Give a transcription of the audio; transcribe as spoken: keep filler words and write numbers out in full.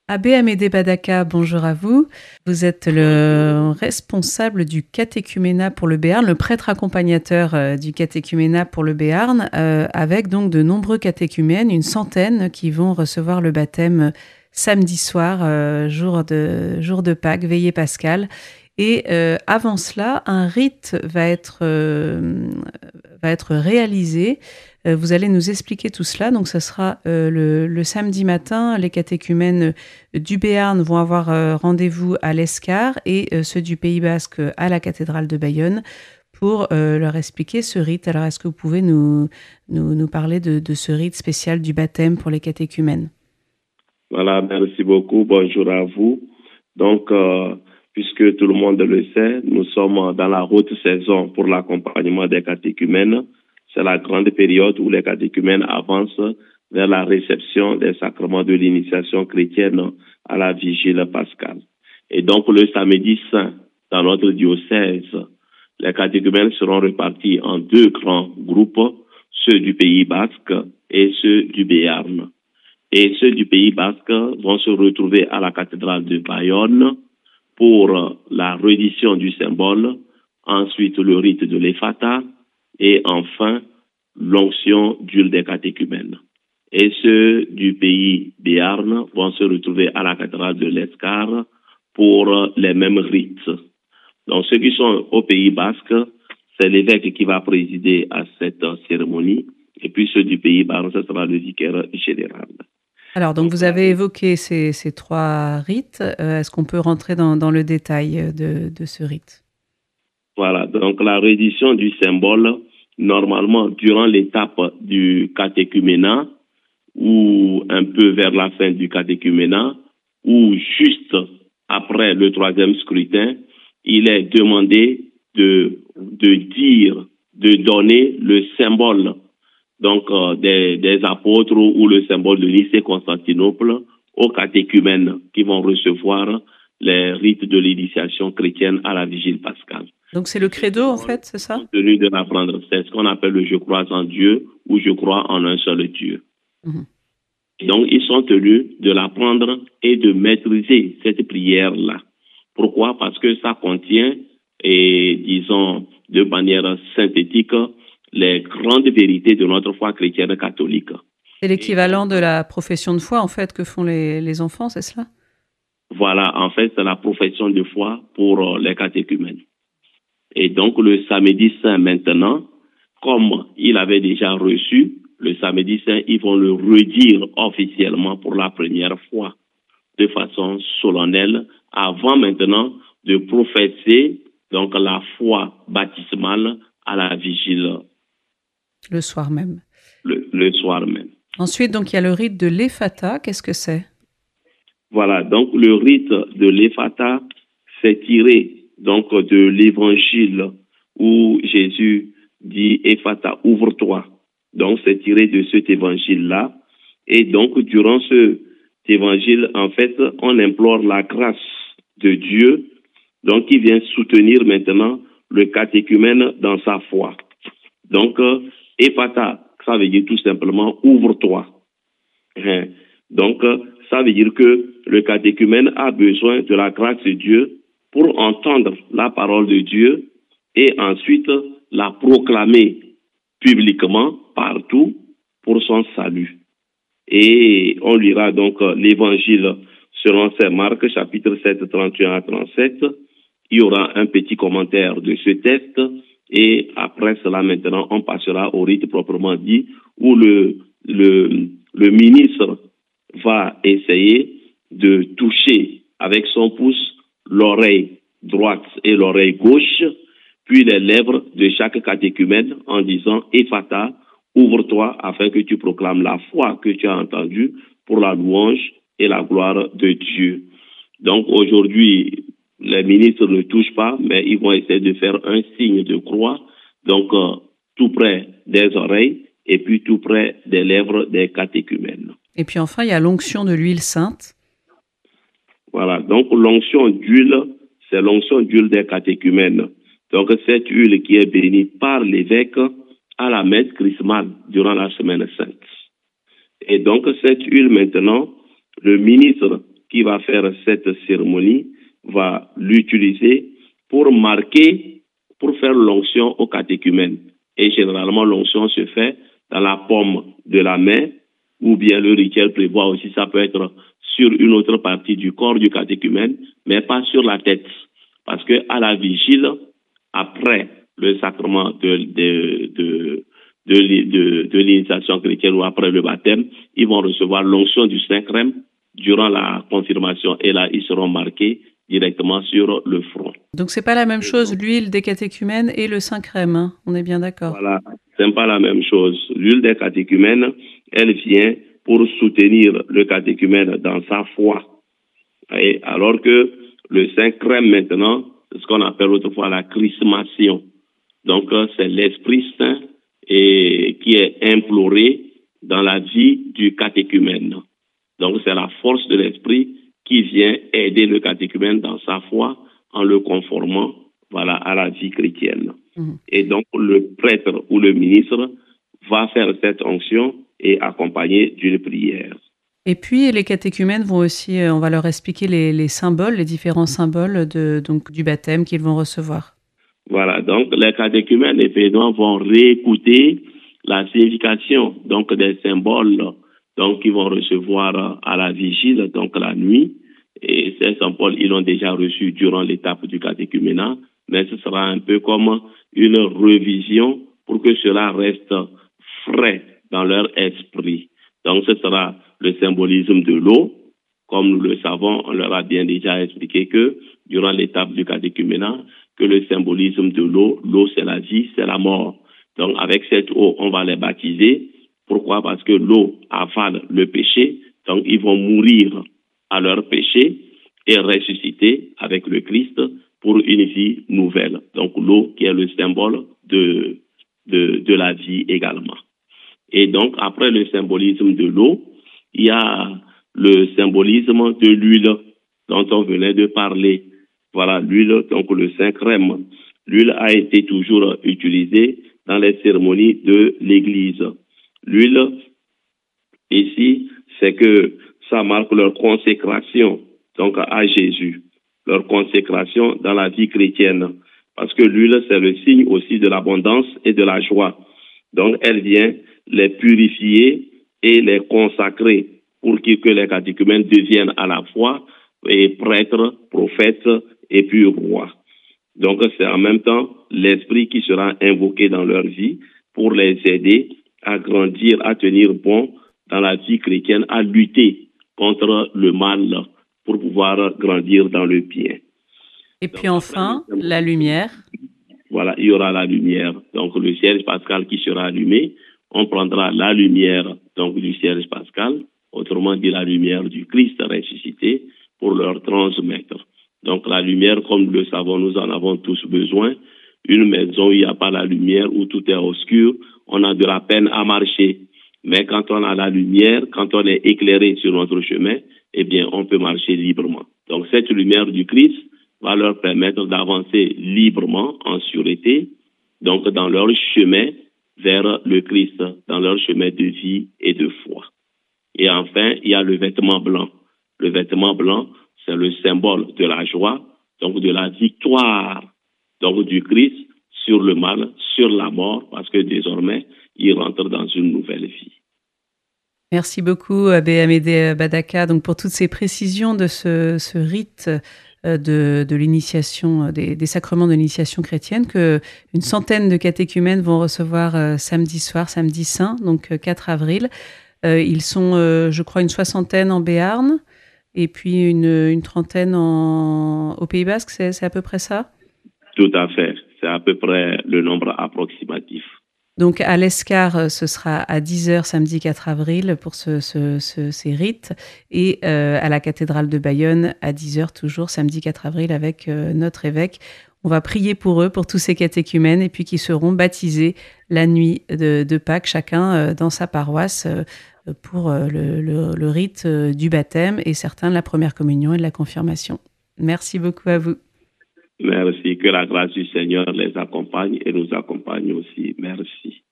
Abbé Amédée Badaka, bonjour à vous. Vous êtes le responsable du catéchuménat pour le Béarn, le prêtre accompagnateur euh, du catéchuménat pour le Béarn, euh, avec donc de nombreux catéchumènes, une centaine qui vont recevoir le baptême samedi soir, euh, jour de, jour de Pâques, veillée pascale. Et euh, avant cela, un rite va être, euh, va être réalisé. Euh, vous allez nous expliquer tout cela. Donc, ce sera euh, le, le samedi matin. Les catéchumènes du Béarn vont avoir euh, rendez-vous à l'Escar et euh, ceux du Pays Basque à la cathédrale de Bayonne pour euh, leur expliquer ce rite. Alors, est-ce que vous pouvez nous, nous, nous parler de, de ce rite spécial du baptême pour les catéchumènes? Voilà, merci beaucoup. Bonjour à vous. Donc, euh, puisque tout le monde le sait, nous sommes dans la haute saison pour l'accompagnement des catéchumènes. C'est la grande période où les catéchumènes avancent vers la réception des sacrements de l'initiation chrétienne à la vigile pascale. Et donc, le samedi saint, dans notre diocèse, les catéchumènes seront répartis en deux grands groupes, ceux du Pays basque et ceux du Béarn. Et ceux du Pays basque vont se retrouver à la cathédrale de Bayonne pour la reddition du symbole, ensuite le rite de l'Ephata et enfin l'onction d'huile des catéchumènes. Et ceux du Pays Béarn vont se retrouver à la cathédrale de l'Escar pour les mêmes rites. Donc ceux qui sont au Pays basque, c'est l'évêque qui va présider à cette cérémonie, et puis ceux du Pays Béarn, ce sera le vicaire général. Alors, donc, vous avez évoqué ces, ces trois rites. Euh, est-ce qu'on peut rentrer dans, dans le détail de, de ce rite? Voilà, donc la reddition du symbole, normalement, durant l'étape du catéchuménat, ou un peu vers la fin du catéchuménat, ou juste après le troisième scrutin, il est demandé de, de dire, de donner le symbole donc euh, des, des apôtres ou le symbole de Nicée-Constantinople aux catéchumènes qui vont recevoir les rites de l'initiation chrétienne à la vigile pascale. Donc c'est le credo en fait, c'est ça? Ils sont tenus de l'apprendre. C'est ce qu'on appelle le je crois en Dieu ou je crois en un seul Dieu. Mmh. Donc ils sont tenus de l'apprendre et de maîtriser cette prière-là. Pourquoi? Parce que ça contient, et disons de manière synthétique, les grandes vérités de notre foi chrétienne catholique. C'est l'équivalent de la profession de foi, en fait, que font les, les enfants, c'est cela? Voilà, en fait, c'est la profession de foi pour les catéchumènes. Et donc, le samedi saint, maintenant, comme il avait déjà reçu, le samedi saint, ils vont le redire officiellement pour la première fois, de façon solennelle, avant maintenant de professer donc la foi baptismale à la vigile. Le soir même. Le, le soir même. Ensuite, donc, il y a le rite de l'Ephata. Qu'est-ce que c'est? Voilà, donc le rite de l'Ephata, c'est tiré donc de l'évangile où Jésus dit Ephata, ouvre-toi. Donc, c'est tiré de cet évangile-là. Et donc, durant cet évangile, en fait, on implore la grâce de Dieu, donc qui vient soutenir maintenant le catéchumène dans sa foi. Donc, Ephata, ça veut dire tout simplement ouvre-toi. Hein? Donc, ça veut dire que le catéchumène a besoin de la grâce de Dieu pour entendre la parole de Dieu et ensuite la proclamer publiquement partout pour son salut. Et on lira donc l'évangile selon saint Marc, chapitre sept, trente et un à trente-sept. Il y aura un petit commentaire de ce texte et après cela, maintenant, on passera au rite proprement dit où le, le, le ministre va essayer de toucher avec son pouce l'oreille droite et l'oreille gauche, puis les lèvres de chaque catéchumène en disant « Ephata, ouvre-toi afin que tu proclames la foi que tu as entendue pour la louange et la gloire de Dieu. » Donc aujourd'hui, les ministres ne touchent pas, mais ils vont essayer de faire un signe de croix, donc euh, tout près des oreilles et puis tout près des lèvres des catéchumènes. Et puis enfin, il y a l'onction de l'huile sainte. Voilà, donc l'onction d'huile, c'est l'onction d'huile des catéchumènes. Donc cette huile qui est bénie par l'évêque à la messe chrismale durant la semaine sainte. Et donc cette huile maintenant, le ministre qui va faire cette cérémonie va l'utiliser pour marquer, pour faire l'onction au catéchumène. Et généralement, l'onction se fait dans la paume de la main, ou bien le rituel prévoit aussi, ça peut être sur une autre partie du corps du catéchumène, mais pas sur la tête. Parce que à la vigile, après le sacrement de, de, de, de, de, de l'initiation chrétienne ou après le baptême, ils vont recevoir l'onction du Saint-Crème durant la confirmation. Et là, ils seront marqués directement sur le front. Donc, c'est pas la même chose, l'huile des catéchumènes et le Saint-Crème, hein, on est bien d'accord. Voilà, c'est pas la même chose. L'huile des catéchumènes, elle vient pour soutenir le catéchumène dans sa foi. Et alors que le Saint-Crème, maintenant, c'est ce qu'on appelle autrefois la chrismation. Donc, c'est l'Esprit Saint et, qui est imploré dans la vie du catéchumène. Donc, c'est la force de l'Esprit qui vient aider le catéchumène dans sa foi en le conformant, voilà, à la vie chrétienne. Mmh. Et donc, le prêtre ou le ministre va faire cette onction et accompagner d'une prière. Et puis, les catéchumènes vont aussi, on va leur expliquer les, les symboles, les différents symboles de, donc, du baptême qu'ils vont recevoir. Voilà, donc les catéchumènes, évidemment, vont réécouter la signification donc, des symboles donc, qu'ils vont recevoir à la vigile, donc la nuit. Et ces symboles, ils l'ont déjà reçu durant l'étape du catéchuménat, mais ce sera un peu comme une révision pour que cela reste frais dans leur esprit. Donc, ce sera le symbolisme de l'eau. Comme nous le savons, on leur a bien déjà expliqué que durant l'étape du catéchuménat, que le symbolisme de l'eau, l'eau c'est la vie, c'est la mort. Donc, avec cette eau, on va les baptiser. Pourquoi? Parce que l'eau avale le péché, donc ils vont mourir à leur péché et ressusciter avec le Christ pour une vie nouvelle. Donc l'eau qui est le symbole de, de, de la vie également. Et donc après le symbolisme de l'eau, il y a le symbolisme de l'huile dont on venait de parler. Voilà, l'huile, donc le Saint-Crème. L'huile a été toujours utilisée dans les cérémonies de l'Église. L'huile, ici, c'est que ça marque leur consécration donc à Jésus, leur consécration dans la vie chrétienne. Parce que l'huile, c'est le signe aussi de l'abondance et de la joie. Donc, elle vient les purifier et les consacrer pour que les catéchumènes deviennent à la fois et prêtres, prophètes et puis rois. Donc, c'est en même temps l'esprit qui sera invoqué dans leur vie pour les aider à grandir, à tenir bon dans la vie chrétienne, à lutter contre le mal pour pouvoir grandir dans le bien. Et puis donc, enfin, la lumière. Voilà, il y aura la lumière. Donc, le cierge pascal qui sera allumé, on prendra la lumière donc, du cierge pascal, autrement dit la lumière du Christ ressuscité, pour leur transmettre. Donc, la lumière, comme nous le savons, nous en avons tous besoin. Une maison où il n'y a pas la lumière, où tout est obscur, on a de la peine à marcher. Mais quand on a la lumière, quand on est éclairé sur notre chemin, eh bien, on peut marcher librement. Donc, cette lumière du Christ va leur permettre d'avancer librement, en sûreté, donc dans leur chemin vers le Christ, dans leur chemin de vie et de foi. Et enfin, il y a le vêtement blanc. Le vêtement blanc, c'est le symbole de la joie, donc de la victoire donc du Christ sur le mal, sur la mort, parce que désormais, il rentre dans une nouvelle vie. Merci beaucoup, Abbé Amédée Badaka, donc pour toutes ces précisions de ce, ce rite de, de l'initiation, des, des sacrements de l'initiation chrétienne que une centaine de catéchumènes vont recevoir euh, samedi soir, samedi saint, donc euh, quatre avril. Euh, ils sont, euh, je crois, une soixantaine en Béarn et puis une, une trentaine en, au Pays Basque, c'est, c'est à peu près ça? Tout à fait, c'est à peu près le nombre approximatif. Donc, à l'Escar, ce sera à dix heures samedi quatre avril pour ce, ce, ce, ces rites. Et euh, à la cathédrale de Bayonne, à dix heures toujours samedi quatre avril avec euh, notre évêque. On va prier pour eux, pour tous ces catéchumènes, et puis qui seront baptisés la nuit de, de Pâques, chacun euh, dans sa paroisse, euh, pour euh, le, le, le rite euh, du baptême et certains de la première communion et de la confirmation. Merci beaucoup à vous. Merci, que la grâce du Seigneur les accompagne et nous accompagne aussi. Merci.